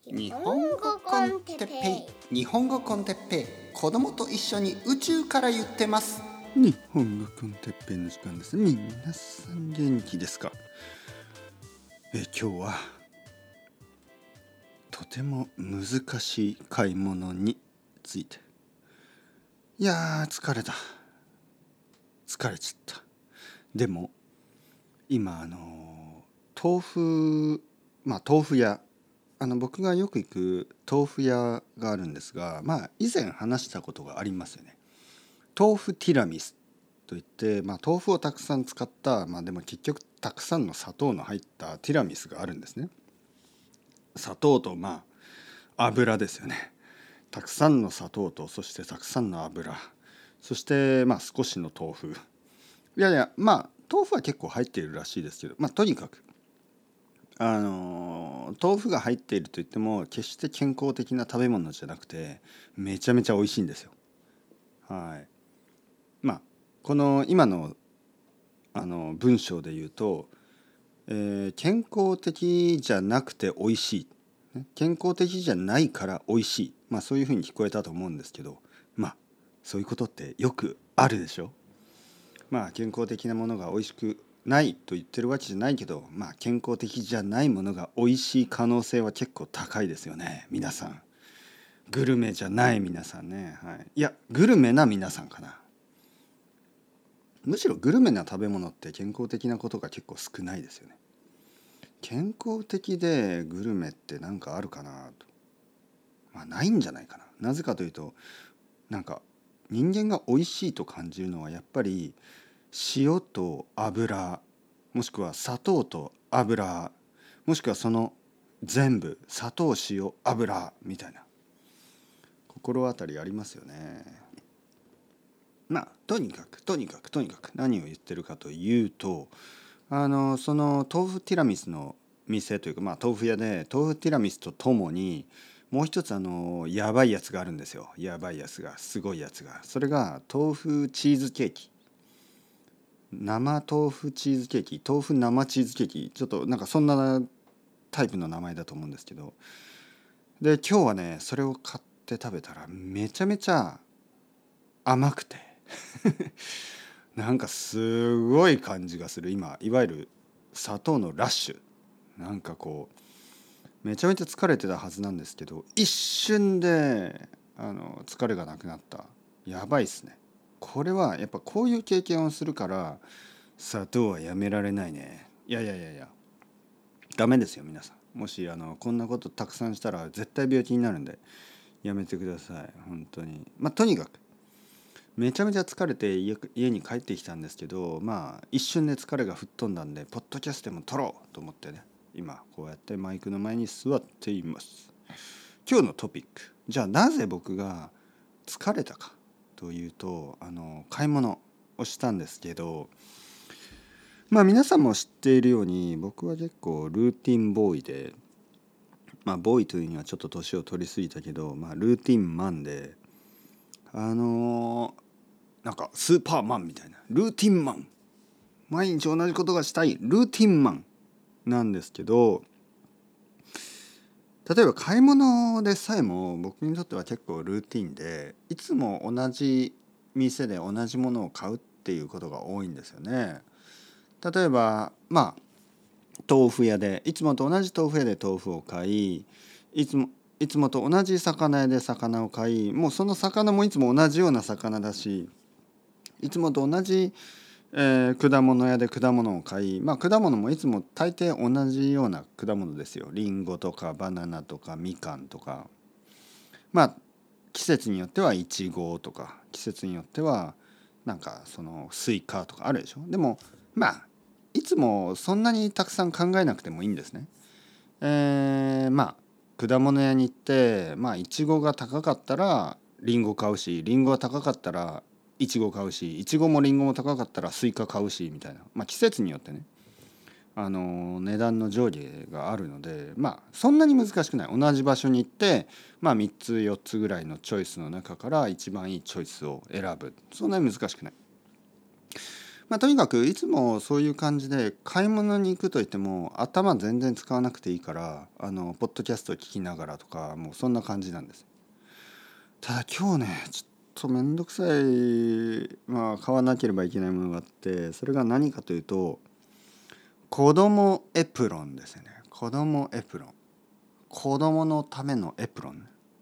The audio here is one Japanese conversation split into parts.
日本語コンテッペイ、日本語コンテッペイ、子供と一緒に宇宙から言ってます。 日本語コンテッペイの時間です。皆さん元気ですか？今日はとても難しい買い物について。いやー、疲れちゃった。でも今豆腐屋、僕がよく行く豆腐屋があるんですが、以前話したことがありますよね。豆腐ティラミスといって、豆腐をたくさん使った、でも結局たくさんの砂糖の入ったティラミスがあるんですね。砂糖と油ですよね。たくさんの砂糖と、そしてたくさんの油、そして少しの豆腐。豆腐は結構入っているらしいですけど、とにかく豆腐が入っているといっても決して健康的な食べ物じゃなくて、めちゃめちゃ美味しいんですよ。はい。この今の文章で言うと、健康的じゃなくて美味しい、健康的じゃないから美味しい、そういうふうに聞こえたと思うんですけど、そういうことってよくあるでしょ。健康的なものが美味しくないと言ってるわけじゃないけど、健康的じゃないものが美味しい可能性は結構高いですよね。皆さん、グルメじゃない皆さんね、いやグルメな皆さんかな。むしろグルメな食べ物って健康的なことが結構少ないですよね。健康的でグルメって何かあるかなと、ないんじゃないかな。なぜかというと、人間が美味しいと感じるのはやっぱり塩と油、もしくは砂糖と油、もしくはその全部、砂糖塩油みたいな心当たりありますよね。とにかく何を言ってるかというと、その豆腐ティラミスの店というか、豆腐屋で豆腐ティラミスとともにもう一つやばいやつがあるんですよ。やばいやつが、すごいやつが、それが豆腐チーズケーキ、生豆腐チーズケーキ、豆腐生チーズケーキ、ちょっとそんなタイプの名前だと思うんですけど、で今日はねそれを買って食べたらめちゃめちゃ甘くてすごい感じがする。今いわゆる砂糖のラッシュ、めちゃめちゃ疲れてたはずなんですけど、一瞬で疲れがなくなった。やばいっすね。これはやっぱこういう経験をするから砂糖はやめられないね。いやダメですよ皆さん。もしこんなことたくさんしたら絶対病気になるんでやめてください本当に。とにかくめちゃめちゃ疲れて家に帰ってきたんですけど、一瞬で疲れが吹っ飛んだんでポッドキャストでも撮ろうと思ってね、今こうやってマイクの前に座っています。今日のトピック、じゃあなぜ僕が疲れたかというと、買い物をしたんですけど、皆さんも知っているように僕は結構ルーティンボーイで、ボーイというにはちょっと年を取りすぎたけど、ルーティンマンで、スーパーマンみたいなルーティンマン、毎日同じことがしたいルーティンマンなんですけど、例えば買い物でさえも僕にとっては結構ルーティンで、いつも同じ店で同じものを買うっていうことが多いんですよね。例えば豆腐屋でいつもと同じ豆腐屋で豆腐を買い、いつもと同じ魚屋で魚を買い、もうその魚もいつも同じような魚だし、いつもと同じ、果物屋で果物を買い、果物もいつも大抵同じような果物ですよ。リンゴとかバナナとかみかんとか、季節によってはイチゴとか、季節によってはそのスイカとかあるでしょ。でもいつもそんなにたくさん考えなくてもいいんですね。果物屋に行ってイチゴが高かったらリンゴ買うし、リンゴが高かったらイチゴ買うし、イチゴもリンゴも高かったらスイカ買うしみたいな、季節によってね値段の上下があるので、そんなに難しくない。同じ場所に行って3つ4つぐらいのチョイスの中から一番いいチョイスを選ぶ、そんなに難しくない。 とにかくいつもそういう感じで買い物に行くといっても頭全然使わなくていいからポッドキャストを聞きながらとかもうそんな感じなんです。ただ今日ねちょっとめんどくさい、買わなければいけないものがあって、それが何かというと子供エプロンですよね。子供エプロン、子供のためのエプロンね。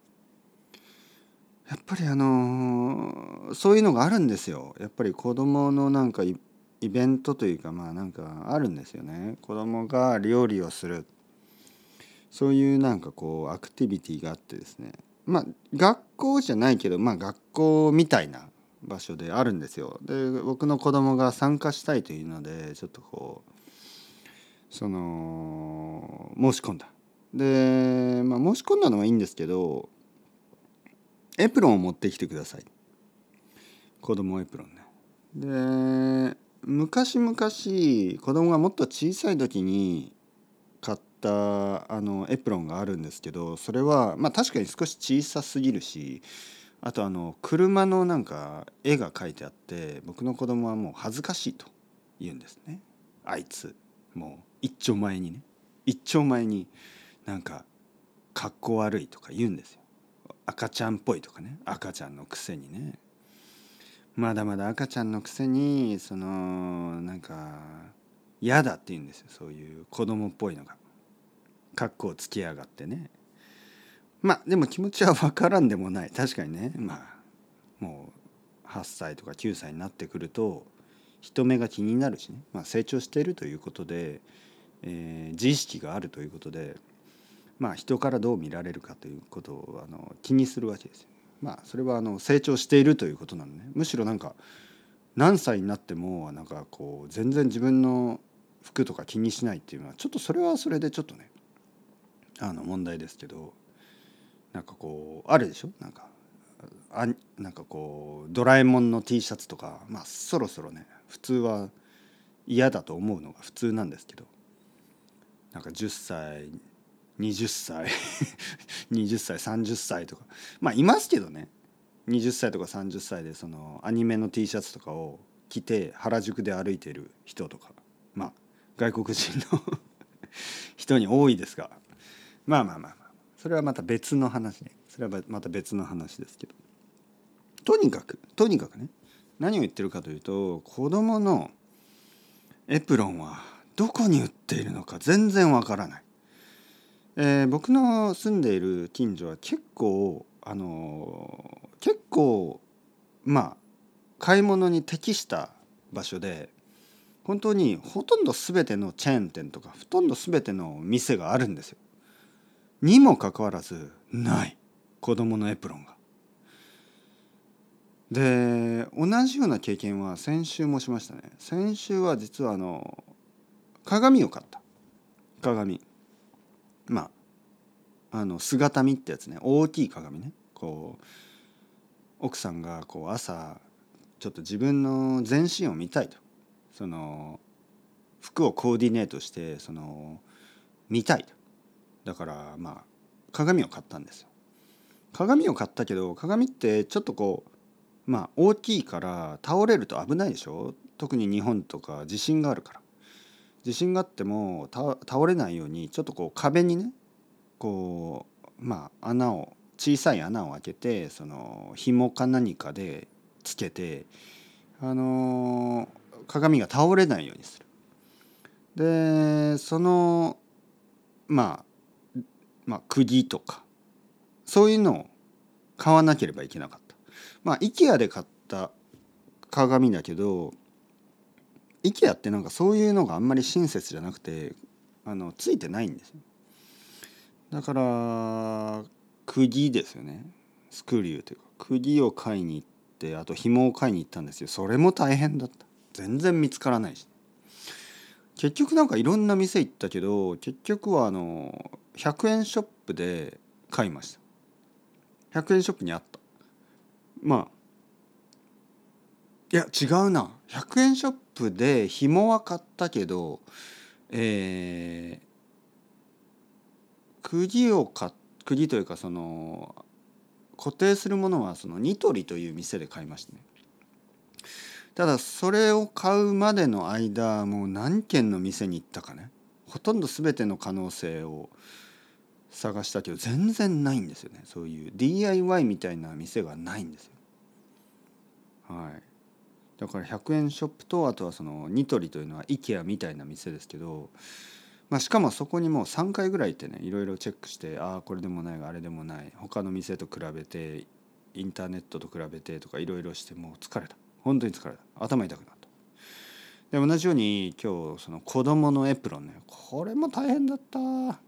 やっぱりそういうのがあるんですよ。やっぱり子供のなんかイベントというかなんかあるんですよね。子供が料理をする、そういうなんかこうアクティビティがあってですね、学校じゃないけど学校みたいな場所であるんですよ。で僕の子供が参加したいというのでちょっとこう申し込んだ。で、申し込んだのはいいんですけど、エプロンを持ってきてください。子供エプロンね。で昔々子供がもっと小さい時に買ったエプロンがあるんですけど、それは確かに少し小さすぎるし、あと車のなんか絵が描いてあって、僕の子供はもう恥ずかしいと言うんですね。あいつもう一丁前になんか格好悪いとか言うんですよ。赤ちゃんっぽいとかね、赤ちゃんのくせにね、まだまだ赤ちゃんのくせになんか嫌だって言うんですよ。そういう子供っぽいのが格好つけやがってね。でも気持ちは分からんでもない。確かにね、もう8歳とか9歳になってくると人目が気になるしね、成長しているということで、自意識があるということで、人からどう見られるかということを気にするわけですよ。それは成長しているということなのね。むしろなんか何歳になってもなんかこう全然自分の服とか気にしないっていうのはちょっとそれはそれでちょっとね問題ですけど、なんかこうあるでしょ、なんかこうドラえもんの T シャツとかそろそろね普通は嫌だと思うのが普通なんですけど、なんか10歳20歳20歳30歳とかいますけどね。20歳とか30歳でそのアニメの T シャツとかを着て原宿で歩いている人とか外国人の人に多いですが、それはまた別の話ね。それはまた別の話ですけど、とにかくね、何を言ってるかというと、子供のエプロンはどこに売っているのか全然わからない。僕の住んでいる近所は結構買い物に適した場所で、本当にほとんど全てのチェーン店とかほとんど全ての店があるんですよ。にもかかわらずない子供のエプロンが。で同じような経験は先週もしましたね。先週は実は鏡を買った。鏡、姿見ってやつね、大きい鏡ね。こう奥さんがこう朝ちょっと自分の全身を見たいと、その服をコーディネートして見たいと。だから鏡を買ったんですよ。鏡を買ったけど、鏡ってちょっとこう大きいから倒れると危ないでしょ。特に日本とか地震があるから、地震があっても倒れないようにちょっとこう壁にね、こう小さい穴を開けて、その紐か何かでつけて、鏡が倒れないようにする。で釘とかそういうのを買わなければいけなかった。IKEA で買った鏡だけど、IKEA ってなんかそういうのがあんまり親切じゃなくてついてないんですよ。だから釘ですよね。スクリューというか釘を買いに行って、あと紐を買いに行ったんですよ。それも大変だった。全然見つからないし、結局なんかいろんな店行ったけど、結局は100円ショップで買いました。100円ショップにあった。いや違うな、100円ショップで紐は買ったけど、釘というか固定するものはそのニトリという店で買いましたね。 ただそれを買うまでの間もう何軒の店に行ったかね、ほとんど全ての可能性を探したけど全然ないんですよね。そういう DIY みたいな店がないんですよ。はい、だから100円ショップと、あとはそのニトリというのは IKEA みたいな店ですけど、しかもそこにもう3回ぐらい行ってね、いろいろチェックして、ああこれでもないあれでもない、他の店と比べてインターネットと比べてとかいろいろして、もう疲れた、本当に疲れた、頭痛くなった。で同じように今日その子供のエプロンね、これも大変だった。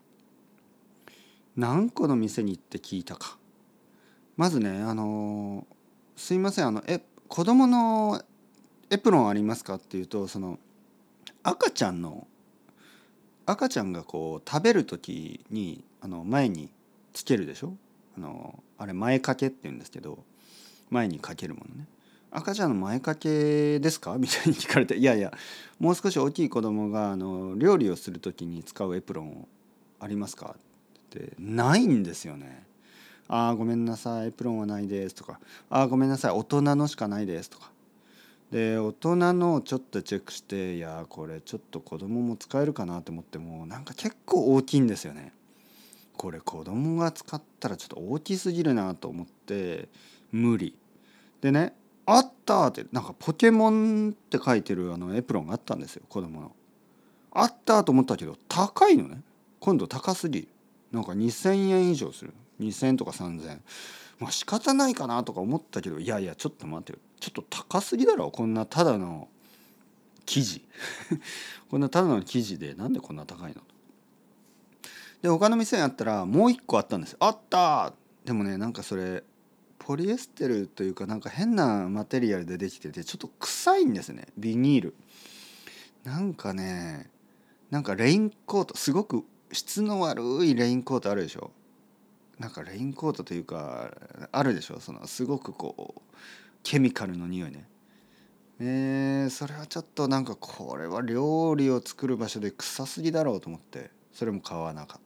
何個の店に行って聞いたか。まずね、すいません、子供のエプロンありますかっていうと、その赤ちゃんがこう食べる時に前につけるでしょ。あれ前掛けって言うんですけど、前にかけるものね。赤ちゃんの前掛けですかみたいに聞かれて、いやいや、もう少し大きい子供が料理をする時に使うエプロンありますかってないんですよね。ああごめんなさいエプロンはないですとか、ああごめんなさい大人のしかないですとかで、大人のをちょっとチェックして、いやこれちょっと子供も使えるかなと思っても、なんか結構大きいんですよね。これ子供が使ったらちょっと大きすぎるなと思って無理でね、あったってなんかポケモンって書いてるエプロンがあったんですよ、子供の。あったと思ったけど高いのね。今度高すぎる。なんか2000円以上する。2000とか3000。仕方ないかなとか思ったけど、いやいやちょっと待ってよ、ちょっと高すぎだろ、こんなただの生地こんなただの生地でなんでこんな高いの。で他の店にあったらもう一個あったんです。あったでもね、なんかそれポリエステルというかなんか変なマテリアルでできててちょっと臭いんですね、ビニール。なんかね、なんかレインコート、すごく質の悪いレインコートあるでしょ。なんかレインコートというかあるでしょ、そのすごくこうケミカルの匂いね。それはちょっとなんかこれは料理を作る場所で臭すぎだろうと思ってそれも買わなかった。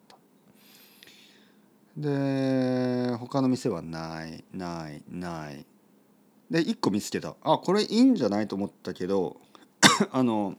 で他の店はないないないで1個見つけた。あこれいいんじゃないと思ったけどあの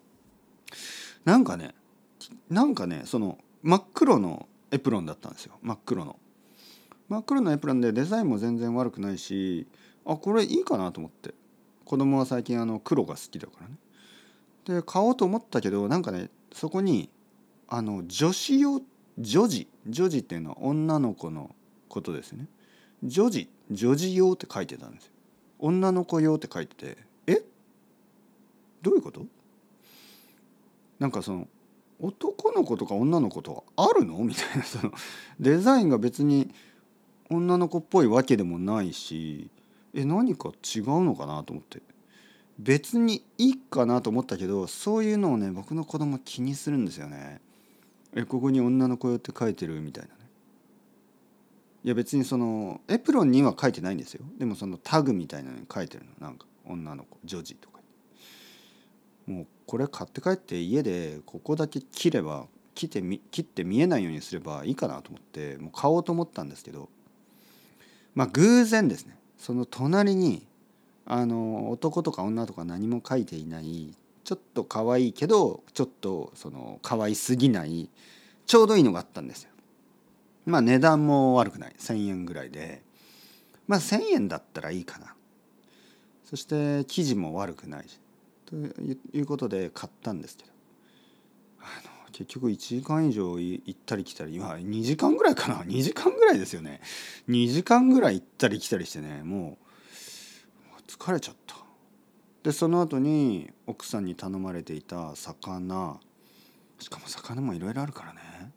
なんかねその真っ黒のエプロンだったんですよ。真っ黒のエプロンでデザインも全然悪くないし、あこれいいかなと思って。子供は最近黒が好きだからね。で買おうと思ったけど、なんかねそこに女子用、女児っていうのは女の子のことですね。女児用って書いてたんですよ。女の子用って書いてて、どういうこと。なんかその男の子とか女の子とかあるのみたいな、そのデザインが別に女の子っぽいわけでもないし、何か違うのかなと思って、別にいいかなと思ったけど、そういうのをね僕の子供気にするんですよね。ここに女の子用って書いてるみたいなね。いや別にそのエプロンには書いてないんですよ。でもそのタグみたいなのに書いてるの、なんか女の子女児とか。もうこれ買って帰って家でここだけ切って見えないようにすればいいかなと思ってもう買おうと思ったんですけど、偶然ですね、その隣に男とか女とか何も書いていない、ちょっと可愛いけどちょっとその可愛すぎないちょうどいいのがあったんですよ。値段も悪くない、1,000円ぐらいで、1,000円だったらいいかな。そして生地も悪くないしということで買ったんですけど、結局1時間以上行ったり来たり、今2時間ぐらいかな、2時間ぐらいですよね。2時間ぐらい行ったり来たりしてね、もう疲れちゃった。でその後に奥さんに頼まれていた魚、しかも魚もいろいろあるからね。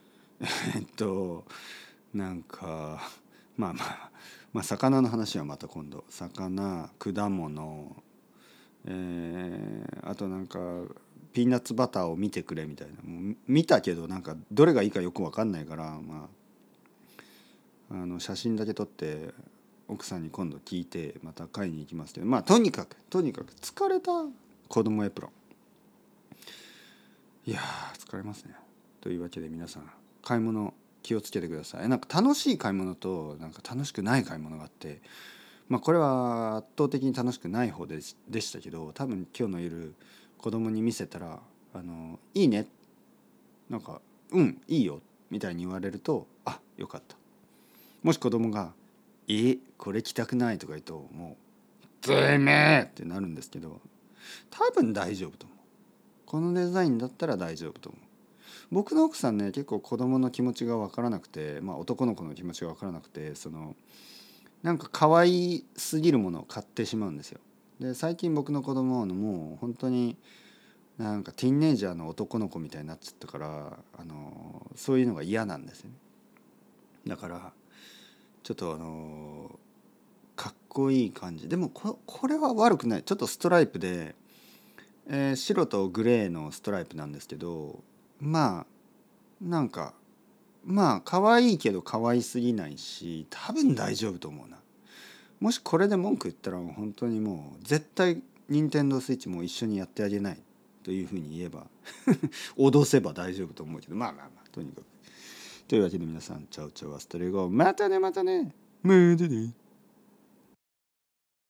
なんか魚の話はまた今度。魚、果物、あとなんかピーナッツバターを見てくれみたいな、もう見たけどなんかどれがいいかよく分かんないから、写真だけ撮って奥さんに今度聞いてまた買いに行きますけど、とにかく疲れた。子供エプロン、いや疲れますね。というわけで皆さん買い物気をつけてください。なんか楽しい買い物となんか楽しくない買い物があって、 これは圧倒的に楽しくない方でしたけど、多分今日の夜子供に見せたらいいね、なんかいいよみたいに言われると、あ、よかった。もし子供がこれ着たくないとか言うと、もうてめえってなるんですけど、多分大丈夫と思う。このデザインだったら大丈夫と思う。僕の奥さんね、結構子供の気持ちが分からなくて、男の子の気持ちが分からなくて、なんか可愛すぎるものを買ってしまうんですよ。で最近僕の子供はもう本当になんかティーンエイジャーの男の子みたいになっちゃったから、そういうのが嫌なんですよね。だからちょっとかっこいい感じでも、これは悪くない。ちょっとストライプで、白とグレーのストライプなんですけど、なんか可愛いけど可愛すぎないし、多分大丈夫と思うな。もしこれで文句言ったら本当にもう絶対任天堂スイッチも一緒にやってあげないというふうに言えば脅せば大丈夫と思うけど、とにかく。というわけで皆さん、チャウチャウアストレゴ、またねまたねまたね。